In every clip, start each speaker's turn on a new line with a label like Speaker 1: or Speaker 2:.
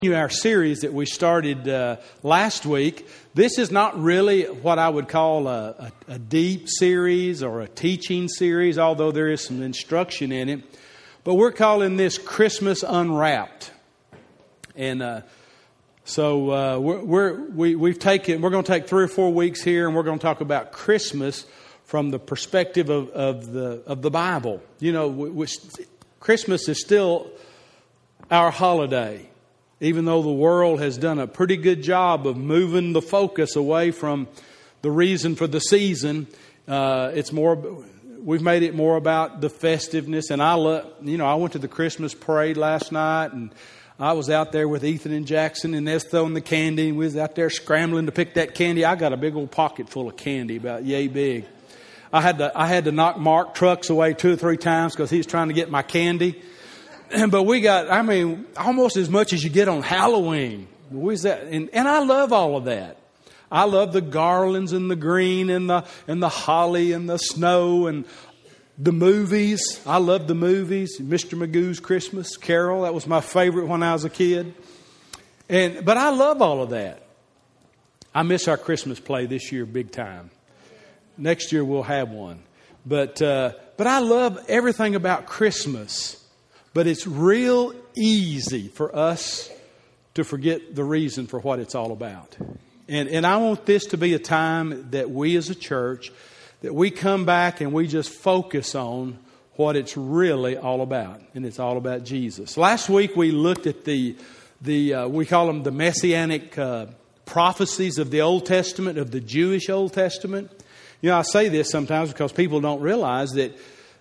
Speaker 1: Our series that we started last week. This is not really what I would call a deep series or a teaching series, although there is some instruction in it. But we're calling this Christmas Unwrapped, and we're going to take 3 or 4 weeks here, and we're going to talk about Christmas from the perspective of the Bible. You know, Christmas is still our holiday. Even though the world has done a pretty good job of moving the focus away from the reason for the season, we've made it more about the festiveness. And I went to the Christmas parade last night, and I was out there with Ethan and Jackson, and they're throwing the candy, and we was out there scrambling to pick that candy. I got a big old pocket full of candy, about yay big. I had to knock Mark Trucks away 2 or 3 times because he was trying to get my candy. But we got, almost as much as you get on Halloween. And I love all of that. I love the garlands and the green and the holly and the snow and the movies. I love the movies. Mr. Magoo's Christmas Carol, that was my favorite when I was a kid. But I love all of that. I miss our Christmas play this year big time. Next year we'll have one. But I love everything about Christmas. But it's real easy for us to forget the reason for what it's all about. And I want this to be a time that we as a church, that we come back and we just focus on what it's really all about. And it's all about Jesus. Last week we looked at we call them the Messianic prophecies of the Old Testament, of the Jewish Old Testament. You know, I say this sometimes because people don't realize that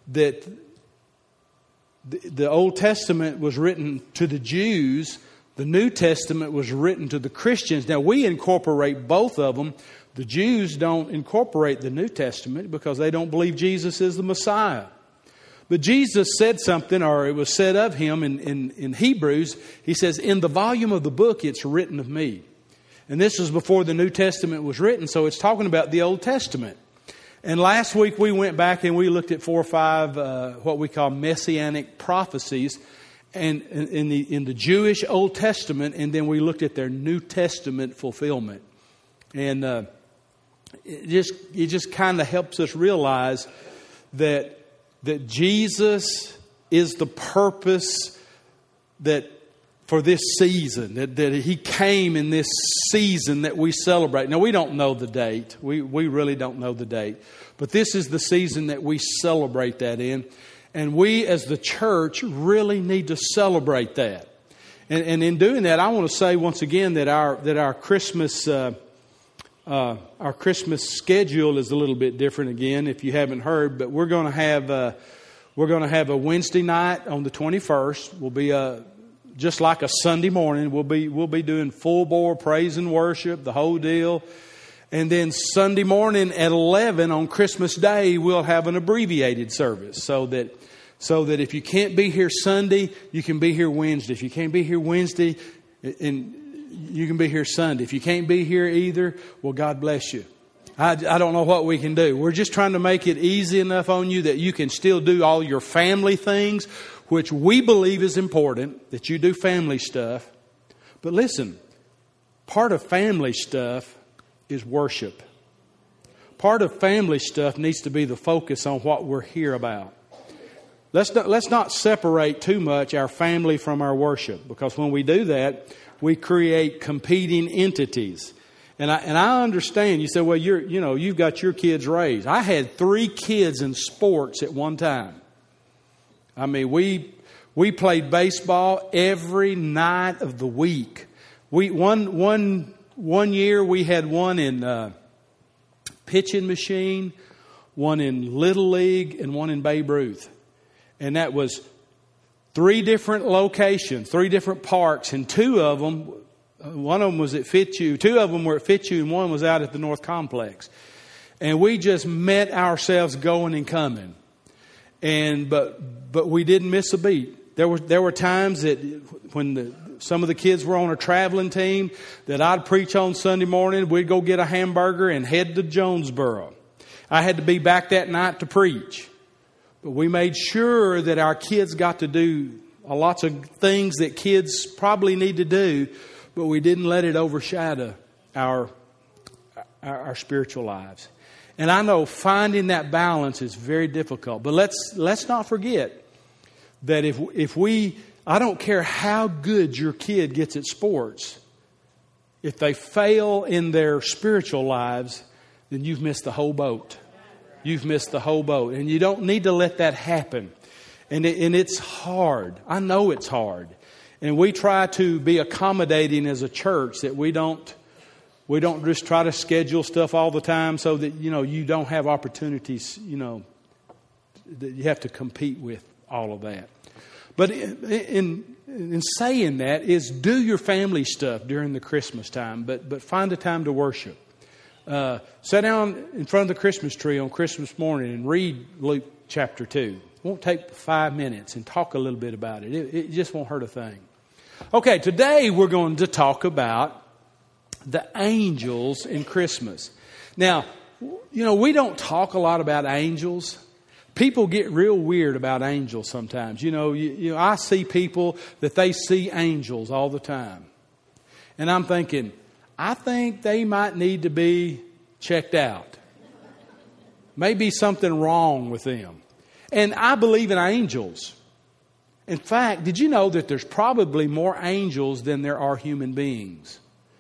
Speaker 1: the Old Testament was written to the Jews. The New Testament was written to the Christians. Now, we incorporate both of them. The Jews don't incorporate the New Testament because they don't believe Jesus is the Messiah. But Jesus said something, or it was said of him in Hebrews. He says, in the volume of the book, it's written of me. And this was before the New Testament was written, so it's talking about the Old Testament. And last week we went back and we looked at 4 or 5 what we call messianic prophecies, and in the Jewish Old Testament, and then we looked at their New Testament fulfillment. And it just kind of helps us realize that Jesus is the purpose for this season, that He came in this season that we celebrate. Now, we don't know the date. We really don't know the date. But this is the season that we celebrate that in. And we as the church really need to celebrate that. And in doing that, I want to say once again that our Christmas schedule is a little bit different again, if you haven't heard. But we're going to have a Wednesday night on the 21st. Will be just like a Sunday morning. We'll be doing full bore praise and worship, the whole deal. And then Sunday morning at 11 on Christmas Day, we'll have an abbreviated service so that if you can't be here Sunday, you can be here Wednesday. If you can't be here Wednesday, and you can be here Sunday. If you can't be here either, well, God bless you. I don't know what we can do. We're just trying to make it easy enough on you that you can still do all your family things, which we believe is important, that you do family stuff. But listen, part of family stuff is worship. Part of family stuff needs to be the focus on what we're here about. Let's not separate too much our family from our worship, because when we do that, we create competing entities. And I understand. You say, well, you've got your kids raised. I had 3 kids in sports at one time. I mean, we played baseball every night of the week. One year we had one in pitching machine, one in Little League, and one in Babe Ruth. And that was 3 different locations, 3 different parks, and 2 of them, one of them was at Fitzhugh, 2 of them were at Fitzhugh, and one was out at the North Complex. And we just met ourselves going and coming. But we didn't miss a beat. There were times that when some of the kids were on a traveling team that I'd preach on Sunday morning, we'd go get a hamburger and head to Jonesboro. I had to be back that night to preach. But we made sure that our kids got to do lots of things that kids probably need to do, but we didn't let it overshadow our spiritual lives. And I know finding that balance is very difficult. But let's not forget that if we, I don't care how good your kid gets at sports, if they fail in their spiritual lives, then you've missed the whole boat. You've missed the whole boat. And you don't need to let that happen. And it's hard. I know it's hard. And we try to be accommodating as a church, that we don't just try to schedule stuff all the time so that, you don't have opportunities, that you have to compete with all of that. But in saying that is, do your family stuff during the Christmas time, but find a time to worship. Sit down in front of the Christmas tree on Christmas morning and read Luke chapter 2. It won't take 5 minutes, and talk a little bit about it. It just won't hurt a thing. Okay, today we're going to talk about the angels in Christmas. Now, we don't talk a lot about angels. People get real weird about angels sometimes. I see people that they see angels all the time. And I'm thinking, I think they might need to be checked out. Maybe something wrong with them. And I believe in angels. In fact, did you know that there's probably more angels than there are human beings?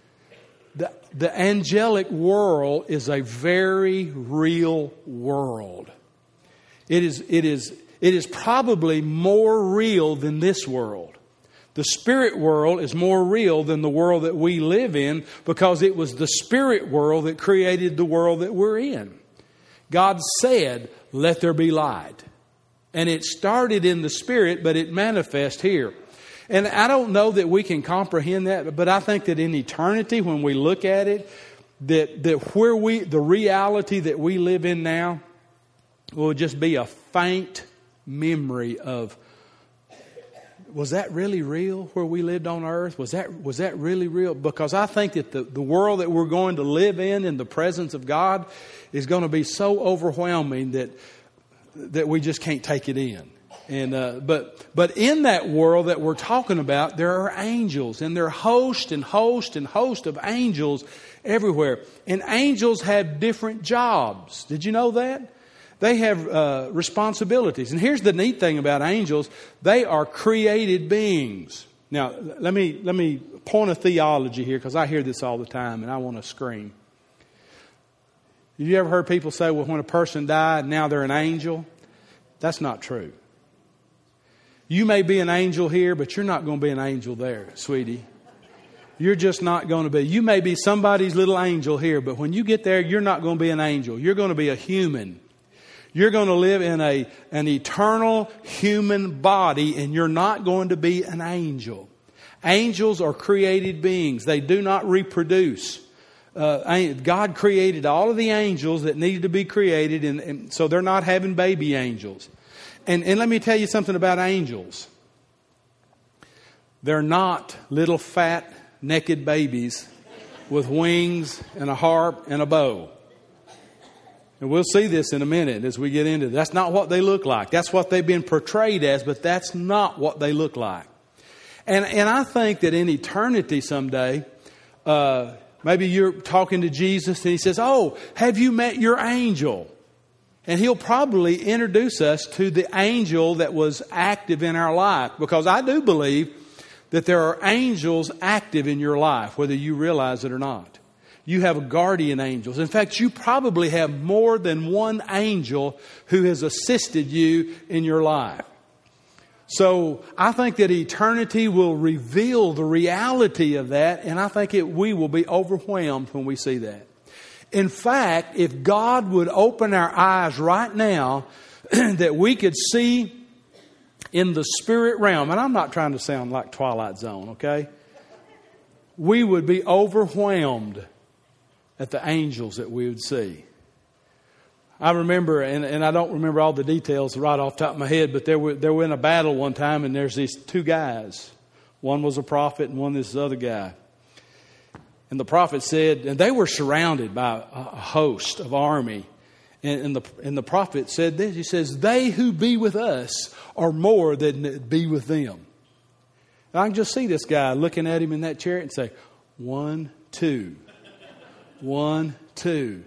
Speaker 1: The angelic world is a very real world. It is probably more real than this world. The spirit world is more real than the world that we live in, because it was the spirit world that created the world that we're in. God said, "Let there be light." And it started in the spirit, but it manifests here. And I don't know that we can comprehend that, but I think that in eternity, when we look at it, that the reality that we live in now will just be a faint memory of, was that really real where we lived on earth? Was that really real? Because I think that the world that we're going to live in the presence of God, is going to be so overwhelming that we just can't take it in. And but in that world that we're talking about, there are angels, and there are host and host and host of angels everywhere. And angels have different jobs. Did you know that? They have responsibilities. And here's the neat thing about angels: they are created beings. Now, let me point a theology here, because I hear this all the time and I want to scream. Have you ever heard people say, well, when a person died, now they're an angel? That's not true. You may be an angel here, but you're not going to be an angel there, sweetie. You're just not going to be. You may be somebody's little angel here, but when you get there, you're not going to be an angel. You're going to be a human. You're going to live in an eternal human body, and you're not going to be an angel. Angels are created beings. They do not reproduce. God created all of the angels that needed to be created, and so they're not having baby angels. And let me tell you something about angels. They're not little fat, naked babies with wings and a harp and a bow. And we'll see this in a minute as we get into it. That's not what they look like. That's what they've been portrayed as, but that's not what they look like. And I think that in eternity someday, maybe you're talking to Jesus and He says, "Oh, have you met your angel?" And He'll probably introduce us to the angel that was active in our life. Because I do believe that there are angels active in your life, whether you realize it or not. You have guardian angels. In fact, you probably have more than one angel who has assisted you in your life. So I think that eternity will reveal the reality of that, and I think we will be overwhelmed when we see that. In fact, if God would open our eyes right now, that we could see in the spirit realm, and I'm not trying to sound like Twilight Zone, okay? We would be overwhelmed at the angels that we would see. I remember, and I don't remember all the details right off the top of my head, but they were in a battle one time, and there's these two guys. One was a prophet and one this other guy. And the prophet said, and they were surrounded by a host of army. And the prophet said this, he says, "They who be with us are more than be with them." I can just see this guy looking at him in that chariot and say, 1, 2. 1, 2.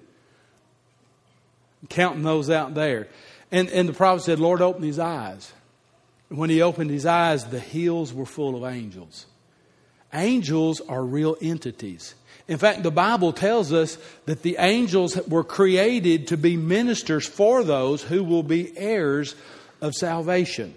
Speaker 1: Counting those out there. And the prophet said, Lord, open his eyes. When he opened his eyes, the hills were full of angels. Angels are real entities. In fact, the Bible tells us that the angels were created to be ministers for those who will be heirs of salvation.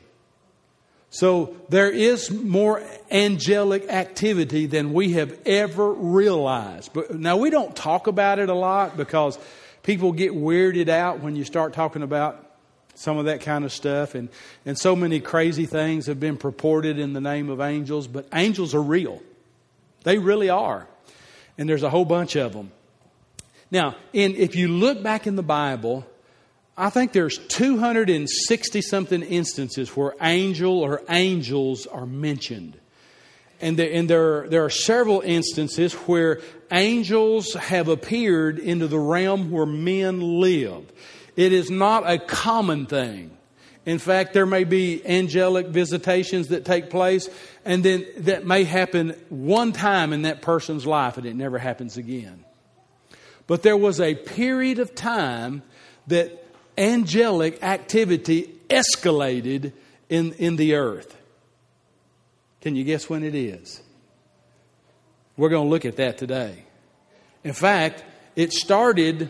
Speaker 1: So there is more angelic activity than we have ever realized. But now we don't talk about it a lot because people get weirded out when you start talking about some of that kind of stuff. And so many crazy things have been purported in the name of angels. But angels are real. They really are. And there's a whole bunch of them. Now, if you look back in the Bible, I think there's 260-something instances where angel or angels are mentioned. And there are several instances where angels have appeared into the realm where men live. It is not a common thing. In fact, there may be angelic visitations that take place, and then that may happen one time in that person's life, and it never happens again. But there was a period of time that angelic activity escalated in the earth. Can you guess when it is? We're going to look at that today. In fact, it started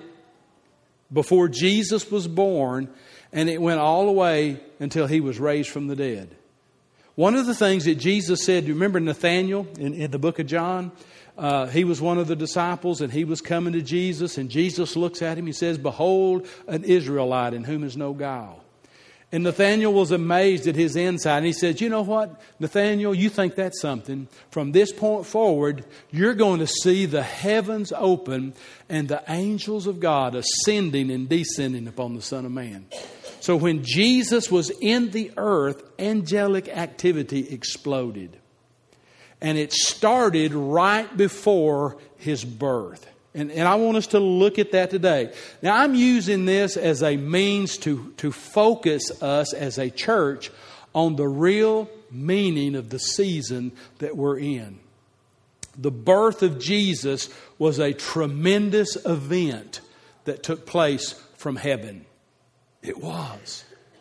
Speaker 1: before Jesus was born, and it went all the way until he was raised from the dead. One of the things that Jesus said, do you remember Nathanael in the book of John? He was one of the disciples, and he was coming to Jesus, and Jesus looks at him. He says, behold, an Israelite in whom is no guile. And Nathanael was amazed at his insight. And he said, you know what, Nathanael, you think that's something. From this point forward, you're going to see the heavens open and the angels of God ascending and descending upon the Son of Man. So when Jesus was in the earth, angelic activity exploded. And it started right before his birth. And I want us to look at that today. Now, I'm using this as a means to focus us as a church on the real meaning of the season that we're in. The birth of Jesus was a tremendous event that took place from heaven. It was.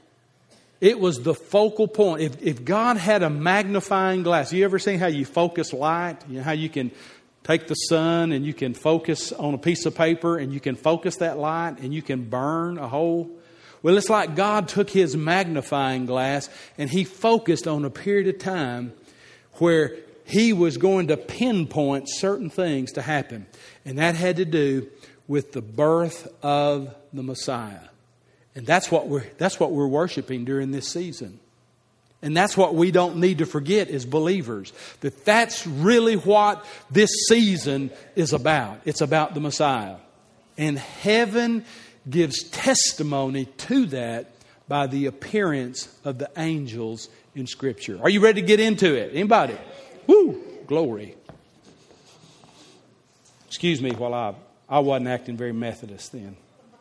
Speaker 1: It was the focal point. If God had a magnifying glass, you ever seen how you focus light? You know how you can take the sun and you can focus on a piece of paper and you can focus that light and you can burn a hole? Well, it's like God took his magnifying glass and he focused on a period of time where he was going to pinpoint certain things to happen. And that had to do with the birth of the Messiah. And that's what we're worshiping during this season. And that's what we don't need to forget as believers. That's really what this season is about. It's about the Messiah. And heaven gives testimony to that by the appearance of the angels in Scripture. Are you ready to get into it? Anybody? Woo! Glory. Excuse me while I wasn't acting very Methodist then.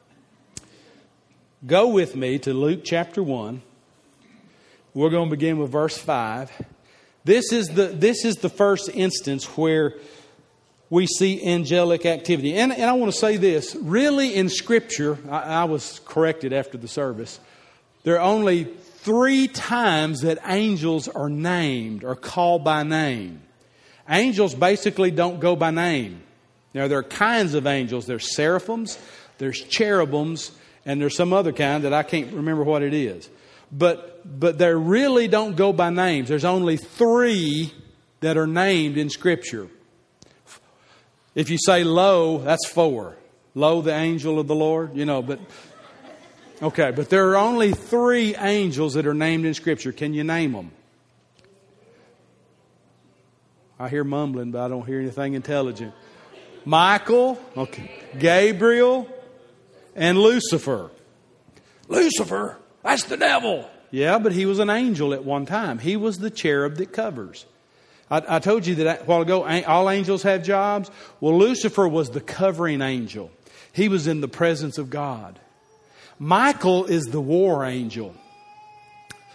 Speaker 1: Go with me to Luke chapter 1. We're going to begin with verse 5. This is the first instance where we see angelic activity. And I want to say this. Really in Scripture, I was corrected after the service, there are only 3 times that angels are named or called by name. Angels basically don't go by name. Now, there are kinds of angels. There's seraphims, there's cherubims, and there's some other kind that I can't remember what it is. But they really don't go by names. There's only 3 that are named in Scripture. If you say lo, that's 4. Lo, the angel of the Lord, but there are only 3 angels that are named in Scripture. Can you name them? I hear mumbling, but I don't hear anything intelligent. Michael, Gabriel, and Lucifer. Lucifer? That's the devil. Yeah, but he was an angel at one time. He was the cherub that covers. I told you that a while ago, all angels have jobs. Well, Lucifer was the covering angel. He was in the presence of God. Michael is the war angel.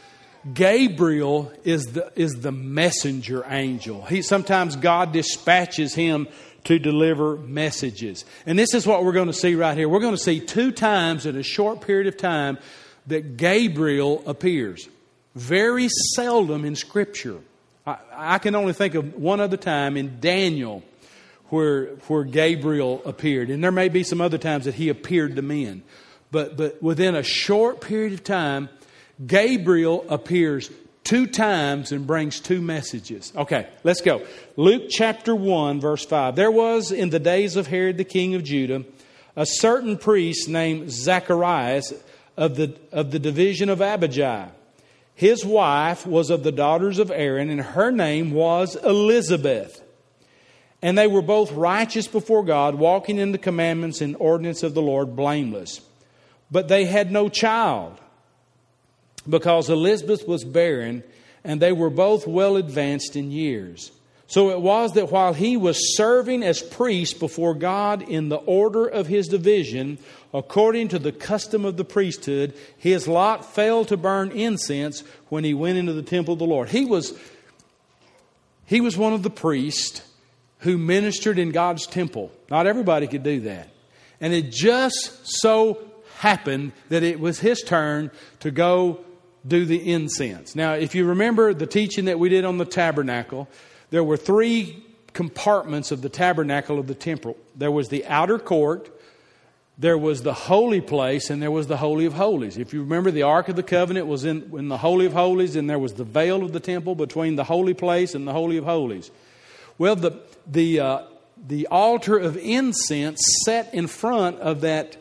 Speaker 1: Gabriel is the messenger angel. Sometimes God dispatches him to deliver messages. And this is what we're going to see right here. We're going to see 2 times in a short period of time that Gabriel appears. Very seldom in Scripture. I can only think of one other time in Daniel where Gabriel appeared. And there may be some other times that he appeared to men. But within a short period of time, Gabriel appears 2 times and brings 2 messages. Okay, let's go. Luke chapter 1, verse 5. There was in the days of Herod the king of Judah a certain priest named Zacharias of the division of Abijah. His wife was of the daughters of Aaron, and her name was Elizabeth. And they were both righteous before God, walking in the commandments and ordinance of the Lord, blameless. But they had no child, because Elizabeth was barren, and they were both well advanced in years. So it was that while he was serving as priest before God in the order of his division, according to the custom of the priesthood, his lot fell to burn incense when he went into the temple of the Lord. He was one of the priests who ministered in God's temple. Not everybody could do that. And it just so happened that it was his turn to go do the incense. Now, if you remember the teaching that we did on the tabernacle, there were 3 compartments of the tabernacle of the temple. There was the outer court, there was the holy place, and there was the Holy of Holies. If you remember, the Ark of the Covenant was in the Holy of Holies, and there was the veil of the temple between the holy place and the Holy of Holies. Well, the altar of incense sat in front of that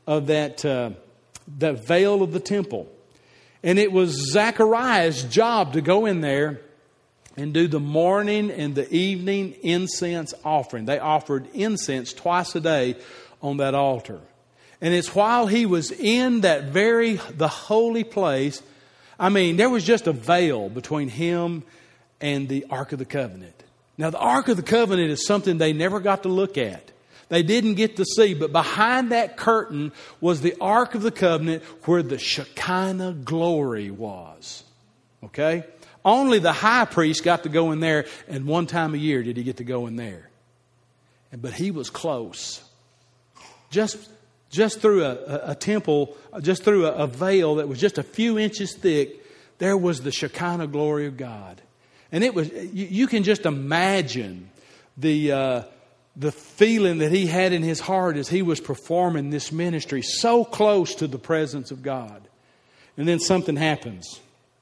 Speaker 1: veil of the temple. And it was Zacharias' job to go in there and do the morning and the evening incense offering. They offered incense twice a day on that altar. And it's while he was in the holy place, there was just a veil between him and the Ark of the Covenant. Now, the Ark of the Covenant is something they never got to look at. They didn't get to see, but behind that curtain was the Ark of the Covenant where the Shekinah glory was. Okay? Only the high priest got to go in there, and one time a year did he get to go in there. But he was close. Just through a temple, just through a veil that was just a few inches thick, there was the Shekinah glory of God. And it was, you can just imagine the feeling that he had in his heart as he was performing this ministry so close to the presence of God. And then something happens.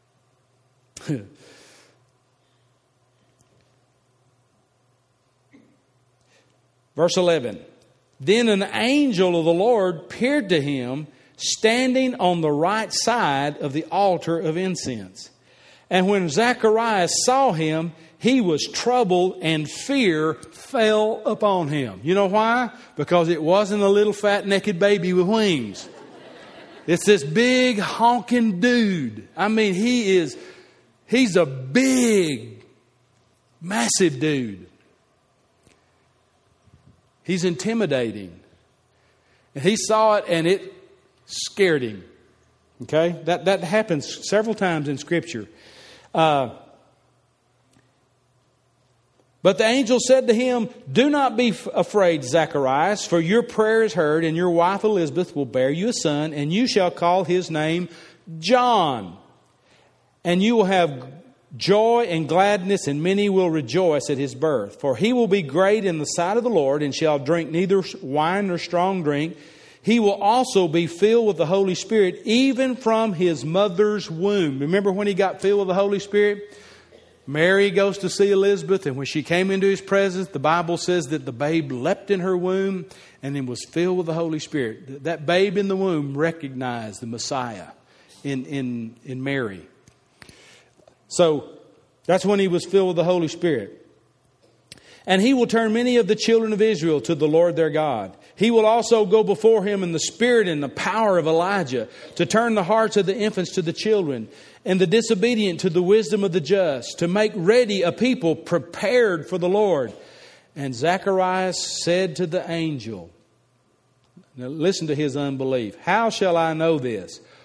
Speaker 1: Verse 11. Then an angel of the Lord appeared to him, standing on the right side of the altar of incense. And when Zacharias saw him, he was troubled, and fear fell upon him. You know why? Because it wasn't a little fat naked baby with wings. It's this big honking dude. He's a big, massive dude. He's intimidating. And he saw it and it scared him. Okay? That happens several times in Scripture. But the angel said to him, "Do not be afraid, Zacharias, for your prayer is heard, and your wife Elizabeth will bear you a son, and you shall call his name John. And you will have joy and gladness, and many will rejoice at his birth. For he will be great in the sight of the Lord, and shall drink neither wine nor strong drink. He will also be filled with the Holy Spirit, even from his mother's womb." Remember when he got filled with the Holy Spirit? Mary goes to see Elizabeth, and when she came into his presence, the Bible says that the babe leapt in her womb and then was filled with the Holy Spirit. That babe in the womb recognized the Messiah in Mary. So that's when he was filled with the Holy Spirit. "And he will turn many of the children of Israel to the Lord their God. He will also go before him in the spirit and the power of Elijah, to turn the hearts of the infants to the children, and the disobedient to the wisdom of the just, to make ready a people prepared for the Lord." And Zacharias said to the angel, now listen to his unbelief, "How shall I know this?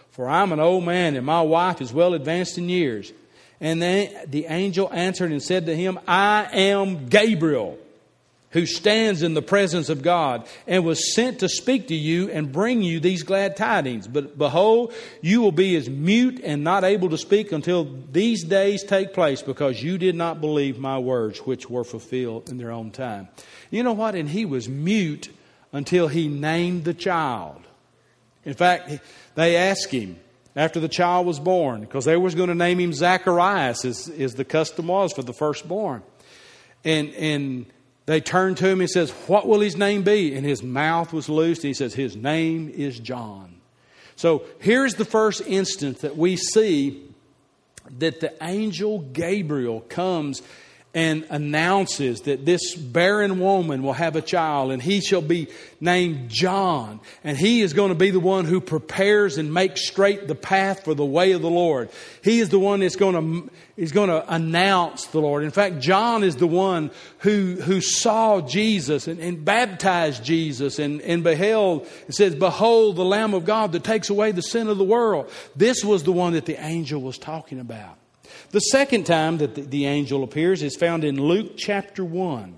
Speaker 1: for I'm an old man, and my wife is well advanced in years. And then the angel answered and said to him, I am Gabriel, who stands in the presence of God, and was sent to speak to you and bring you these glad tidings. But behold, you will be as mute and not able to speak until these days take place, because you did not believe my words, which were fulfilled in their own time. You know what? And he was mute until he named the child. In fact, they asked him after the child was born, because they was going to name him Zacharias, as the custom was for the firstborn. And they turned to him and says, what will his name be? And his mouth was loosed. And he says, his name is John. So here's the first instance that we see that the angel Gabriel comes and announces that this barren woman will have a child, and he shall be named John. And he is going to be the one who prepares and makes straight the path for the way of the Lord. He is the one that's going to announce the Lord. In fact, John is the one who saw Jesus and baptized Jesus and beheld, it says, behold the Lamb of God that takes away the sin of the world. This was the one that the angel was talking about. The second time that the angel appears is found in Luke chapter 1.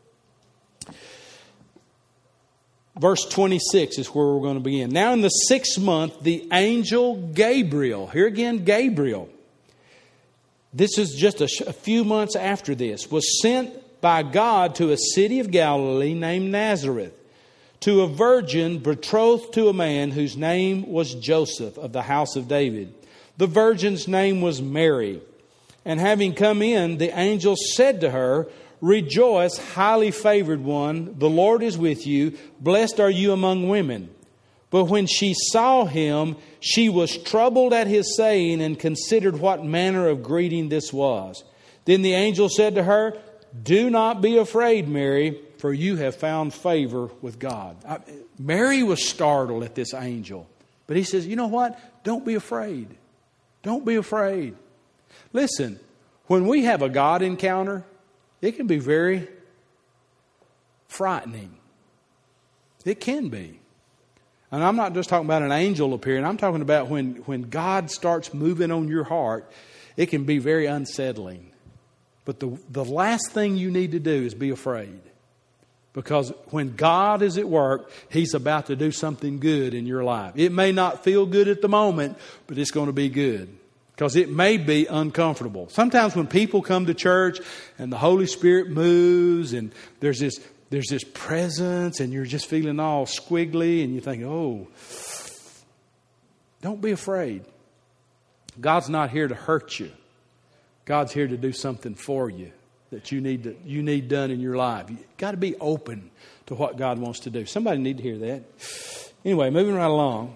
Speaker 1: Verse 26 is where we're going to begin. Now in the 6th month, the angel Gabriel, here again Gabriel, this is just a few months after this, was sent by God to a city of Galilee named Nazareth, to a virgin betrothed to a man whose name was Joseph of the house of David. The virgin's name was Mary. And having come in, the angel said to her, rejoice, highly favored one, the Lord is with you. Blessed are you among women. But when she saw him, she was troubled at his saying and considered what manner of greeting this was. Then the angel said to her, do not be afraid, Mary, for you have found favor with God. Mary was startled at this angel. But he says, you know what? Don't be afraid. Don't be afraid. Listen, when we have a God encounter, it can be very frightening. It can be. And I'm not just talking about an angel appearing. I'm talking about when God starts moving on your heart, it can be very unsettling. But the last thing you need to do is be afraid. Because when God is at work, He's about to do something good in your life. It may not feel good at the moment, but it's going to be good. Because it may be uncomfortable. Sometimes when people come to church and the Holy Spirit moves and there's this presence and you're just feeling all squiggly and you think, oh, don't be afraid. God's not here to hurt you. God's here to do something for you that you need done in your life. You've got to be open to what God wants to do. Somebody need to hear that. Anyway, moving right along.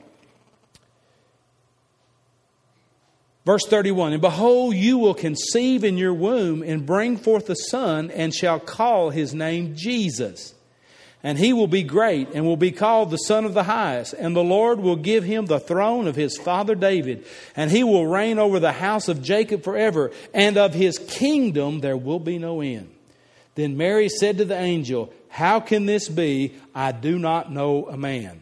Speaker 1: Verse 31, and behold, you will conceive in your womb and bring forth a son, and shall call his name Jesus. And he will be great, and will be called the Son of the Highest. And the Lord will give him the throne of his father David. And he will reign over the house of Jacob forever. And of his kingdom there will be no end. Then Mary said to the angel, how can this be? I do not know a man.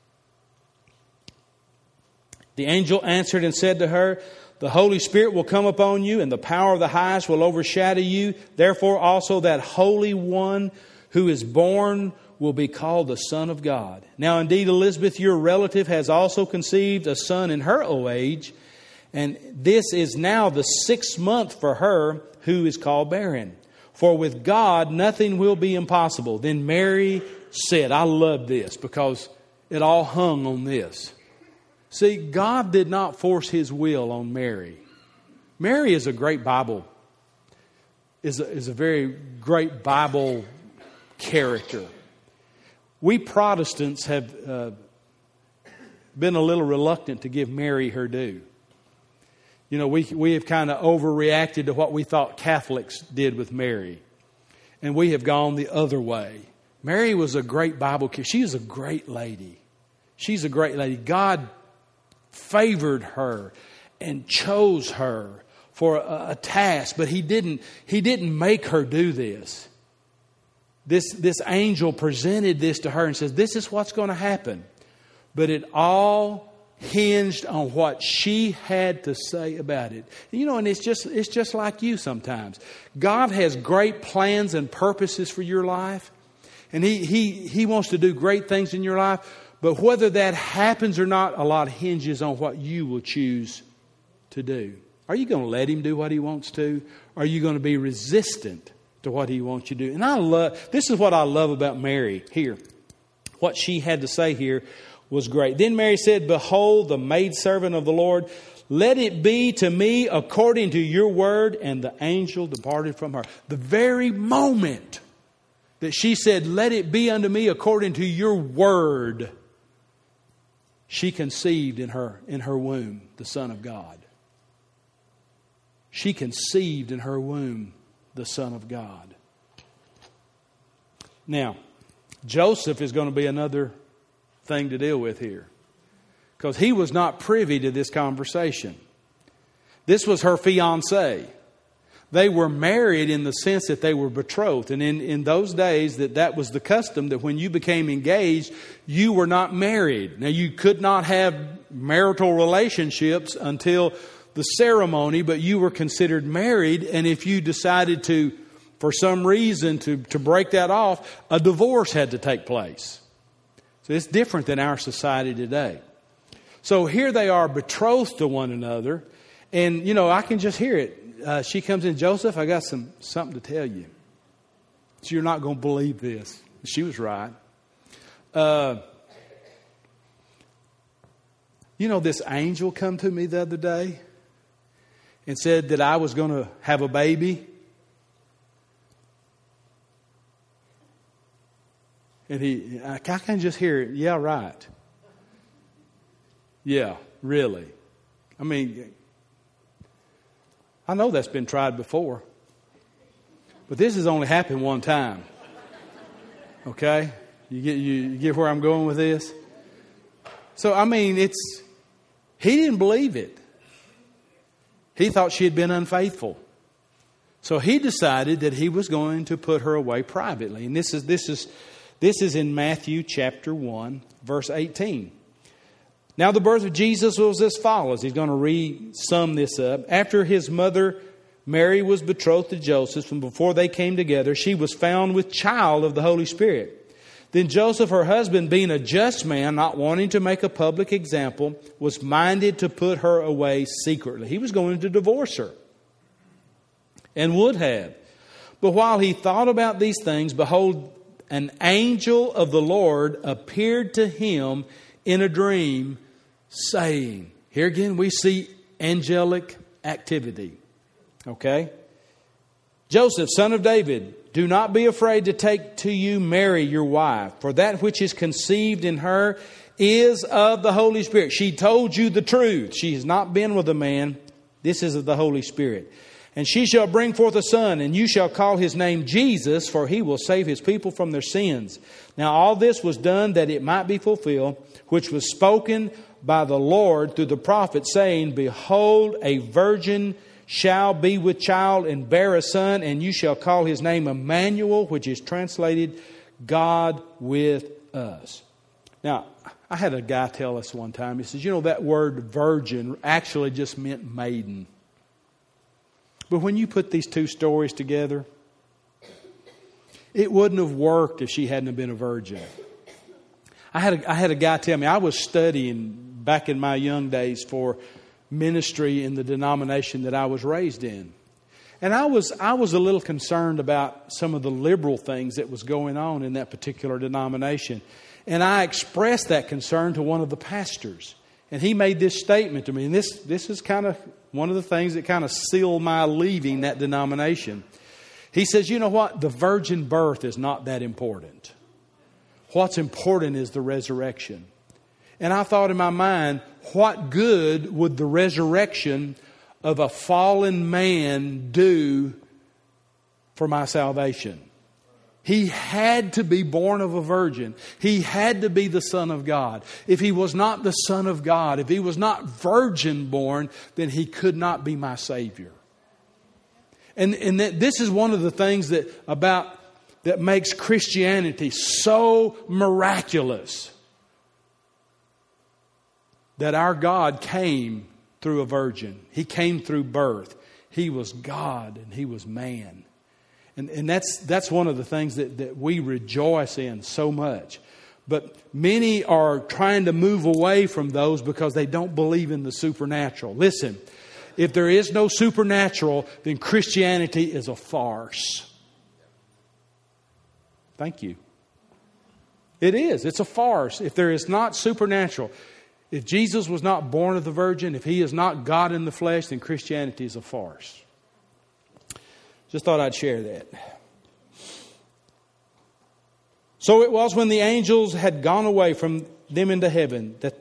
Speaker 1: The angel answered and said to her, the Holy Spirit will come upon you, and the power of the highest will overshadow you. Therefore also that Holy One who is born will be called the Son of God. Now indeed Elizabeth, your relative, has also conceived a son in her old age, and this is now the 6th month for her who is called barren. For with God nothing will be impossible. Then Mary said, I love this because it all hung on this. See, God did not force His will on Mary. Mary is a great Bible, is a very great Bible character. We Protestants have been a little reluctant to give Mary her due. You know, we have kind of overreacted to what we thought Catholics did with Mary. And we have gone the other way. Mary was a great Bible character. She is a great lady. She's a great lady. God favored her and chose her for a task, but He didn't make her do this. This angel presented this to her and says, this is what's going to happen. But it all hinged on what she had to say about it. You know, and it's just like you sometimes. God has great plans and purposes for your life. And He wants to do great things in your life. But whether that happens or not, a lot hinges on what you will choose to do. Are you going to let Him do what He wants to? Or are you going to be resistant to what He wants you to do? And this is what I love about Mary here. What she had to say here was great. Then Mary said, "Behold, the maidservant of the Lord, let it be to me according to your word." And the angel departed from her. The very moment that she said, "Let it be unto me according to your word," she conceived in her womb the Son of God. She conceived in her womb the Son of God. Now, Joseph is going to be another thing to deal with here, because he was not privy to this conversation. This was her fiancé. They were married in the sense that they were betrothed. And in those days, that was the custom, that when you became engaged, you were not married. Now, you could not have marital relationships until the ceremony, but you were considered married. And if you decided to, for some reason, to break that off, a divorce had to take place. So it's different than our society today. So here they are, betrothed to one another. And, you know, I can just hear it. She comes in, "Joseph, I got something to tell you. So you're not going to believe this." She was right. You know, this angel come to me the other day and said that I was going to have a baby. And I can just hear it. "Yeah, right. Yeah, really." I mean, I know that's been tried before, but this has only happened one time. Okay? You get where I'm going with this? So, I mean, he didn't believe it. He thought she had been unfaithful. So he decided that he was going to put her away privately. And this is in Matthew chapter 1, verse 18. Now the birth of Jesus was as follows. He's going to re-sum this up. After his mother Mary was betrothed to Joseph, and before they came together, she was found with child of the Holy Spirit. Then Joseph, her husband, being a just man, not wanting to make a public example, was minded to put her away secretly. He was going to divorce her, and would have. But while he thought about these things, behold, an angel of the Lord appeared to him in a dream, saying, here again we see angelic activity. Okay? "Joseph, son of David, do not be afraid to take to you Mary, your wife, for that which is conceived in her is of the Holy Spirit." She told you the truth. She has not been with a man. This is of the Holy Spirit. "And she shall bring forth a son, and you shall call his name Jesus, for he will save his people from their sins. Now all this was done that it might be fulfilled, which was spoken by the Lord through the prophet, saying, Behold, a virgin shall be with child and bear a son, and you shall call his name Emmanuel," which is translated God with us. Now, I had a guy tell us one time, he says, you know, that word virgin actually just meant maiden. But when you put these two stories together, it wouldn't have worked if she hadn't have been a virgin. I had a guy tell me, I was studying back in my young days for ministry in the denomination that I was raised in. And I was a little concerned about some of the liberal things that was going on in that particular denomination. And I expressed that concern to one of the pastors. And he made this statement to me. And this is kind of one of the things that kind of sealed my leaving that denomination. He says, you know what? The virgin birth is not that important. What's important is the resurrection. And I thought in my mind, what good would the resurrection of a fallen man do for my salvation? He had to be born of a virgin. He had to be the Son of God. If he was not the Son of God, if he was not virgin born, then he could not be my Savior. And this is one of the things that makes Christianity so miraculous. that our God came through a virgin. He came through birth. He was God and He was man. And that's one of the things that we rejoice in so much. But many are trying to move away from those because they don't believe in the supernatural. Listen, if there is no supernatural, then Christianity is a farce. Thank you. It is. It's a farce. If there is not supernatural, if Jesus was not born of the virgin, if He is not God in the flesh, then Christianity is a farce. Just thought I'd share that. So it was when the angels had gone away from them into heaven that...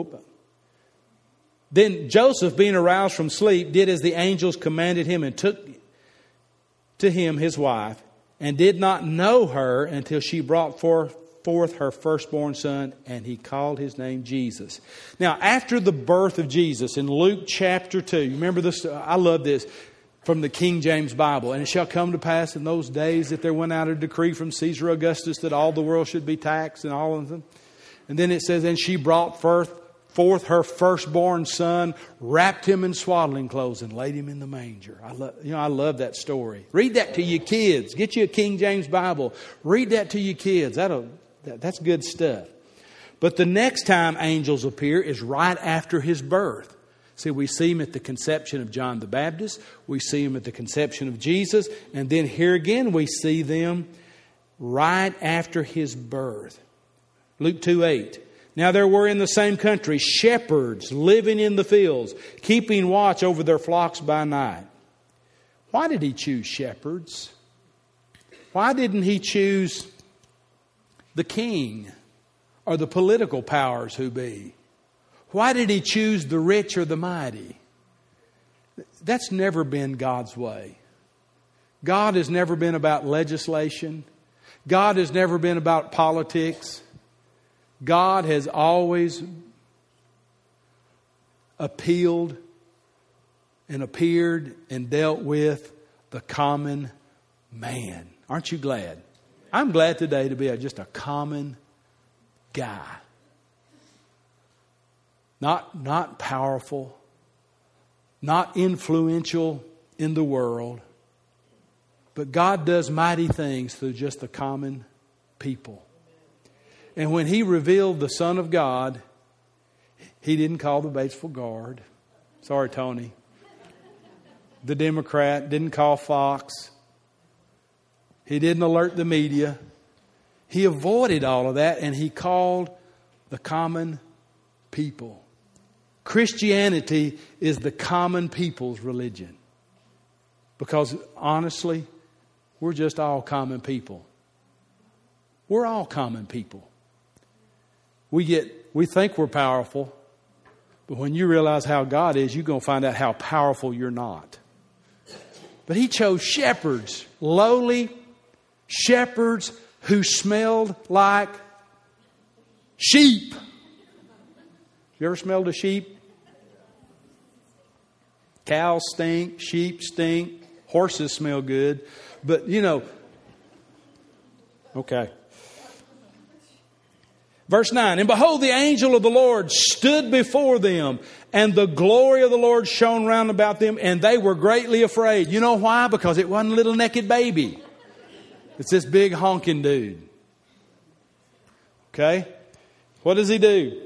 Speaker 1: Then Joseph, being aroused from sleep, did as the angels commanded him and took to him his wife, and did not know her until she brought forth her firstborn son, and he called his name Jesus. Now, after the birth of Jesus in Luke chapter 2, remember this? I love this from the King James Bible. And it shall come to pass in those days that there went out a decree from Caesar Augustus that all the world should be taxed, and all of them. And then it says, and she brought forth her firstborn son, wrapped him in swaddling clothes, and laid him in the manger. I love that story. Read that to your kids. Get you a King James Bible. Read that to your kids. That's good stuff. But the next time angels appear is right after His birth. See, we see Him at the conception of John the Baptist. We see Him at the conception of Jesus. And then here again we see them right after His birth. Luke 2:8. Now there were in the same country shepherds living in the fields, keeping watch over their flocks by night. Why did He choose shepherds? Why didn't He choose the king or the political powers who be? Why did He choose the rich or the mighty? That's never been God's way. God has never been about legislation. God has never been about politics. God has always appealed and appeared and dealt with the common man. Aren't you glad? I'm glad today to be just a common guy. Not powerful, not influential in the world, but God does mighty things through just the common people. And when He revealed the Son of God, He didn't call the Batesville Guard. Sorry, Tony. The Democrat didn't call Fox. He didn't alert the media. He avoided all of that, and He called the common people. Christianity is the common people's religion. Because honestly, we're just all common people. We're all common people. We think we're powerful, but when you realize how God is, you're going to find out how powerful you're not. But He chose shepherds, lowly shepherds who smelled like sheep. You ever smelled a sheep? Cows stink, sheep stink, horses smell good. But, okay. Verse 9, and behold, the angel of the Lord stood before them, and the glory of the Lord shone round about them, and they were greatly afraid. You know why? Because it wasn't a little naked baby. It's this big honking dude. Okay? What does He do?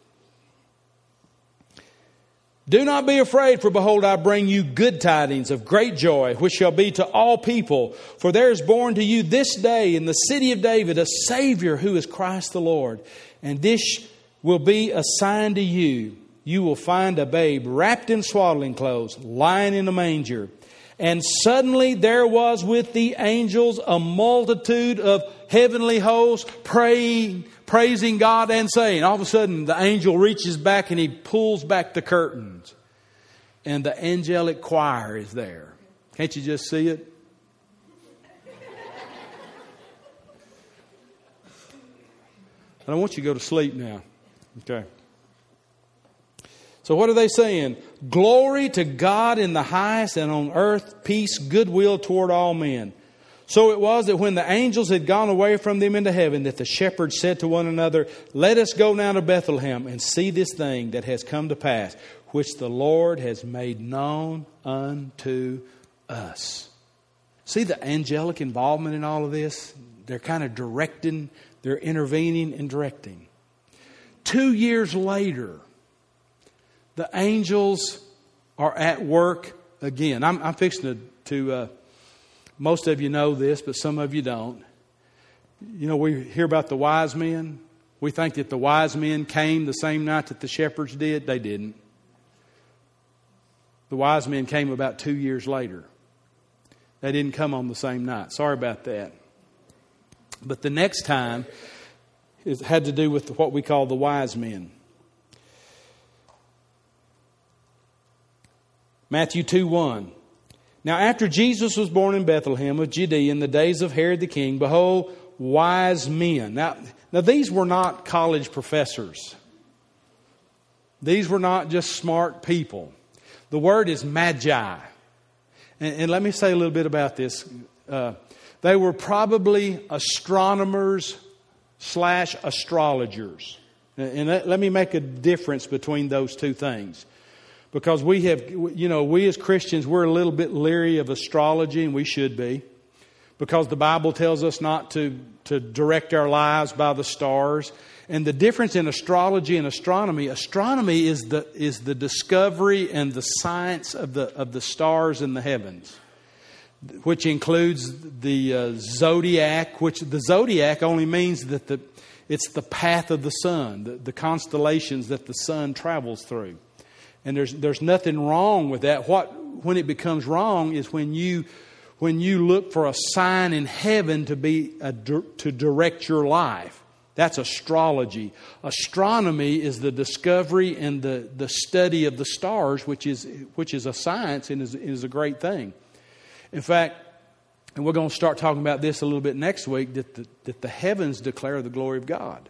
Speaker 1: Do not be afraid, for behold, I bring you good tidings of great joy, which shall be to all people. For there is born to you this day in the city of David a Savior, who is Christ the Lord. And this will be a sign to you. You will find a babe wrapped in swaddling clothes, lying in a manger. And suddenly there was with the angels a multitude of heavenly hosts praising God and saying. All of a sudden the angel reaches back and he pulls back the curtains. And the angelic choir is there. Can't you just see it? I don't want you to go to sleep now. Okay. So what are they saying? Glory to God in the highest, and on earth peace, goodwill toward all men. So it was that when the angels had gone away from them into heaven, that the shepherds said to one another, let us go now to Bethlehem and see this thing that has come to pass, which the Lord has made known unto us. See the angelic involvement in all of this? They're kind of directing, they're intervening and directing. 2 years later, the angels are at work again. I'm fixing to most of you know this, but some of you don't. You know, we hear about the wise men. We think that the wise men came the same night that the shepherds did. They didn't. The wise men came about 2 years later. They didn't come on the same night. Sorry about that. But the next time had to do with what we call the wise men. Matthew 2:1. Now after Jesus was born in Bethlehem of Judea in the days of Herod the king, behold, wise men. Now these were not college professors. These were not just smart people. The word is magi. And let me say a little bit about this. They were probably astronomers / astrologers. And let me make a difference between those two things. Because we as Christians, we're a little bit leery of astrology, and we should be. Because the Bible tells us not to direct our lives by the stars. And the difference in astrology and astronomy is the discovery and the science of the stars in the heavens, which includes the zodiac, which the zodiac only means that it's the path of the sun, the constellations that the sun travels through. And there's nothing wrong with that. When it becomes wrong is when you look for a sign in heaven to direct your life. That's astrology. Astronomy is the discovery and the study of the stars, which is a science and is a great thing. In fact, and we're going to start talking about this a little bit next week, that the heavens declare the glory of God.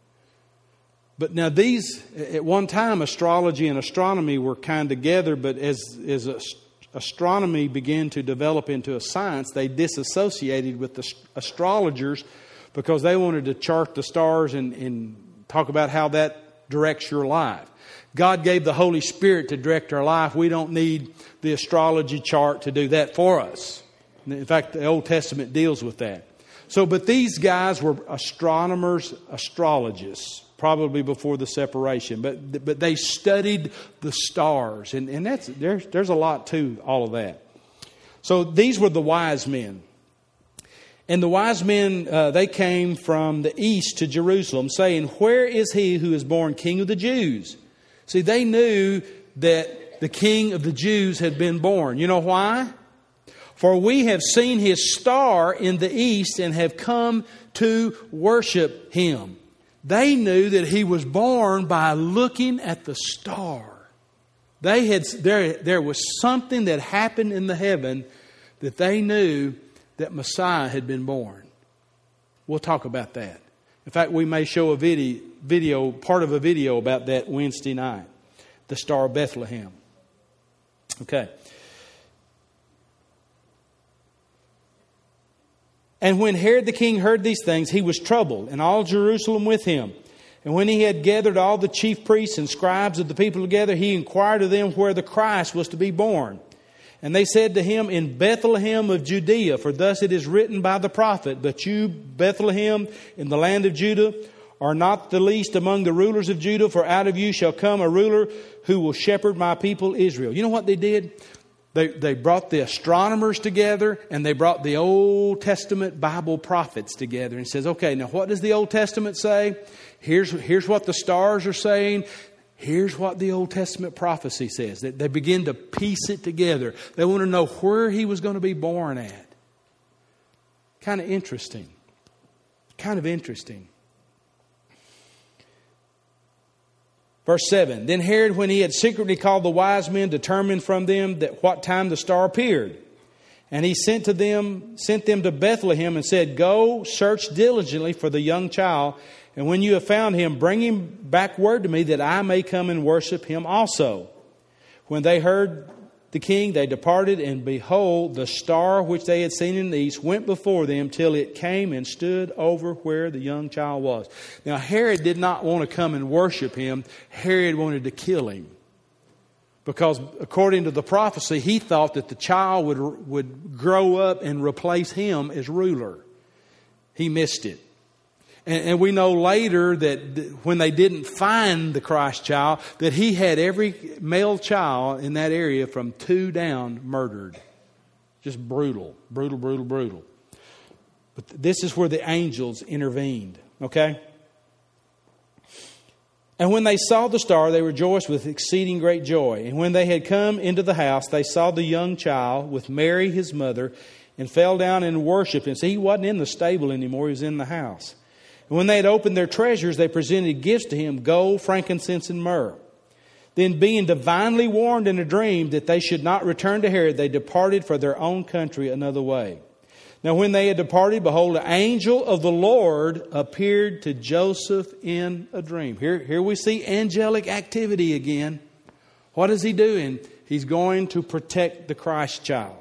Speaker 1: But now at one time, astrology and astronomy were kind of together, but as astronomy began to develop into a science, they disassociated with the astrologers because they wanted to chart the stars and talk about how that directs your life. God gave the Holy Spirit to direct our life. We don't need the astrology chart to do that for us. In fact, the Old Testament deals with that. But these guys were astronomers, astrologists, probably before the separation. But they studied the stars. And there's a lot to all of that. So these were the wise men. And the wise men, they came from the east to Jerusalem, saying, where is he who is born King of the Jews? See, they knew that the King of the Jews had been born. You know why? For we have seen his star in the east and have come to worship him. They knew that he was born by looking at the star. There was something that happened in the heaven that they knew that Messiah had been born. We'll talk about that. In fact, we may show part of a video about that Wednesday night. The Star of Bethlehem. Okay. And when Herod the king heard these things, he was troubled, and all Jerusalem with him. And when he had gathered all the chief priests and scribes of the people together, he inquired of them where the Christ was to be born. And they said to him, in Bethlehem of Judea, for thus it is written by the prophet, but you, Bethlehem, in the land of Judah, are not the least among the rulers of Judah, for out of you shall come a ruler who will shepherd my people Israel. You know what they did? They brought the astronomers together, and they brought the Old Testament Bible prophets together and says, okay, now what does the Old Testament say? Here's what the stars are saying. Here's what the Old Testament prophecy says. They begin to piece it together. They want to know where he was going to be born at. Kind of interesting. Verse 7, then Herod, when he had secretly called the wise men, determined from them that what time the star appeared. And he sent them to Bethlehem and said, go search diligently for the young child. And when you have found him, bring him back word to me that I may come and worship him also. When they heard the king, they departed, and behold, the star which they had seen in the east went before them till it came and stood over where the young child was. Now, Herod did not want to come and worship him. Herod wanted to kill him. Because according to the prophecy, he thought that the child would grow up and replace him as ruler. He missed it. And we know later that when they didn't find the Christ child, that he had every male child in that area from 2 down murdered. Just brutal. But this is where the angels intervened. Okay? And when they saw the star, they rejoiced with exceeding great joy. And when they had come into the house, they saw the young child with Mary his mother, and fell down and worshipped him. See, he wasn't in the stable anymore, he was in the house. And when they had opened their treasures, they presented gifts to him, gold, frankincense, and myrrh. Then being divinely warned in a dream that they should not return to Herod, they departed for their own country another way. Now when they had departed, behold, an angel of the Lord appeared to Joseph in a dream. Here we see angelic activity again. What is he doing? He's going to protect the Christ child.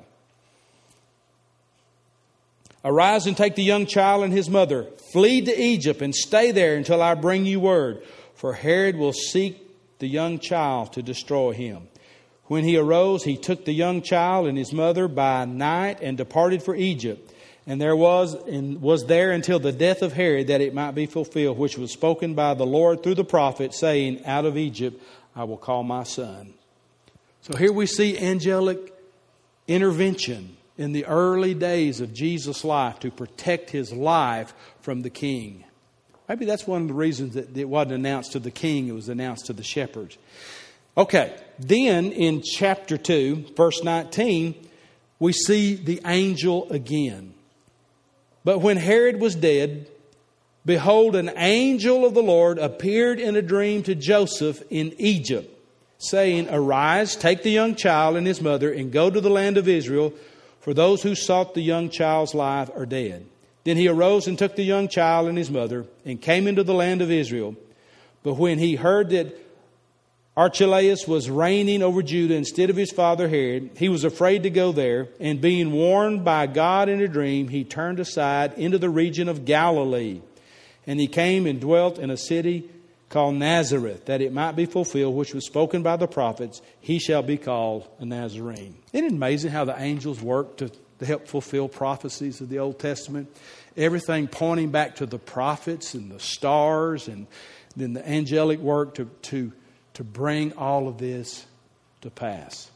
Speaker 1: Arise and take the young child and his mother. Flee to Egypt and stay there until I bring you word. For Herod will seek the young child to destroy him. When he arose, he took the young child and his mother by night and departed for Egypt. And was there until the death of Herod, that it might be fulfilled, which was spoken by the Lord through the prophet, saying, out of Egypt I will call my son. So here we see angelic intervention in the early days of Jesus' life to protect his life from the king. Maybe that's one of the reasons that it wasn't announced to the king, it was announced to the shepherds. Okay, then in chapter 2, verse 19, we see the angel again. But when Herod was dead, behold, an angel of the Lord appeared in a dream to Joseph in Egypt, saying, arise, take the young child and his mother, and go to the land of Israel, for those who sought the young child's life are dead. Then he arose and took the young child and his mother, and came into the land of Israel. But when he heard that Archelaus was reigning over Judah instead of his father Herod, he was afraid to go there, and being warned by God in a dream, he turned aside into the region of Galilee. And he came and dwelt in a city called Nazareth, that it might be fulfilled, which was spoken by the prophets, he shall be called a Nazarene. Isn't it amazing how the angels work to help fulfill prophecies of the Old Testament? Everything pointing back to the prophets and the stars, and then the angelic work to bring all of this to pass.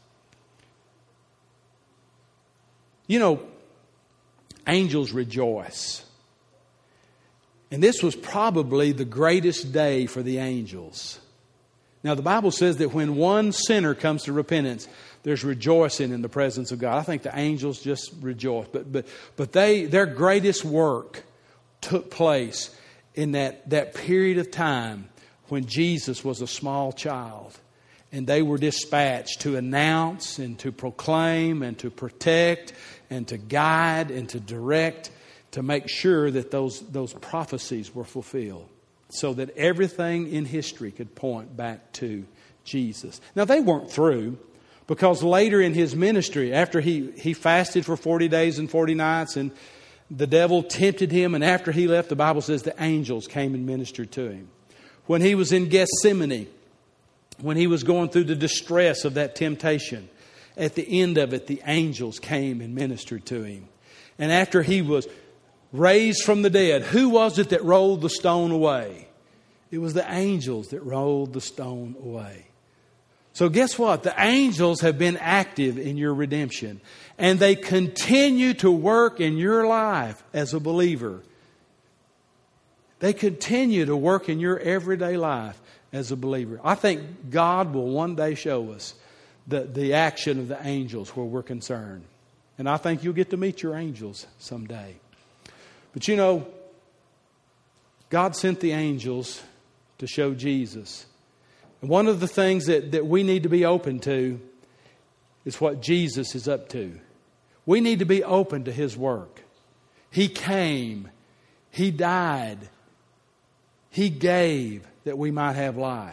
Speaker 1: You know, angels rejoice. And this was probably the greatest day for the angels. Now, the Bible says that when one sinner comes to repentance, there's rejoicing in the presence of God. I think the angels just rejoice. But their greatest work took place in that period of time when Jesus was a small child. And they were dispatched to announce and to proclaim and to protect and to guide and to direct, to make sure that those prophecies were fulfilled, so that everything in history could point back to Jesus. Now, they weren't through, because later in his ministry, after he fasted for 40 days and 40 nights, and the devil tempted him, and after he left, the Bible says the angels came and ministered to him. When he was in Gethsemane, when he was going through the distress of that temptation, at the end of it, the angels came and ministered to him. And after he was raised from the dead, who was it that rolled the stone away? It was the angels that rolled the stone away. So guess what? The angels have been active in your redemption. And they continue to work in your life as a believer. They continue to work in your everyday life as a believer. I think God will one day show us the action of the angels where we're concerned. And I think you'll get to meet your angels someday. But you know, God sent the angels to show Jesus. And one of the things that we need to be open to is what Jesus is up to. We need to be open to His work. He came. He died. He gave that we might have life.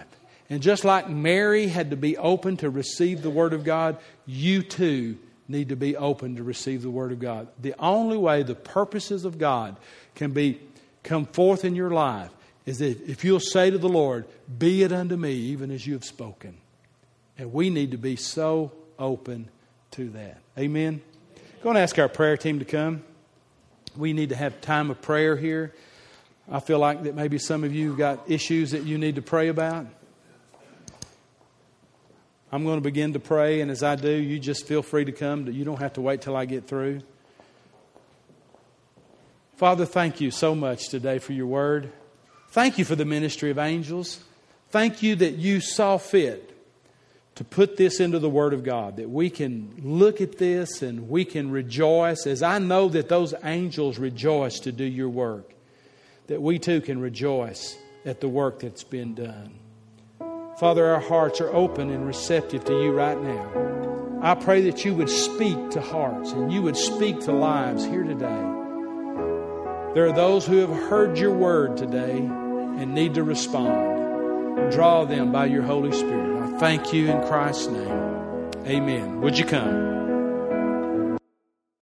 Speaker 1: And just like Mary had to be open to receive the Word of God, you too need to be open to receive the Word of God. The only way the purposes of God can come forth in your life is if you'll say to the Lord, "Be it unto me, even as you have spoken." And we need to be so open to that. Amen. Go and ask our prayer team to come. We need to have time of prayer here. I feel like that maybe some of you have got issues that you need to pray about. I'm going to begin to pray, and as I do, you just feel free to come. You don't have to wait till I get through. Father, thank you so much today for your word. Thank you for the ministry of angels. Thank you that you saw fit to put this into the Word of God, that we can look at this and we can rejoice, as I know that those angels rejoice to do your work, that we too can rejoice at the work that's been done. Father, our hearts are open and receptive to you right now. I pray that you would speak to hearts and you would speak to lives here today. There are those who have heard your word today and need to respond. Draw them by your Holy Spirit. I thank you in Christ's name. Amen. Would you come?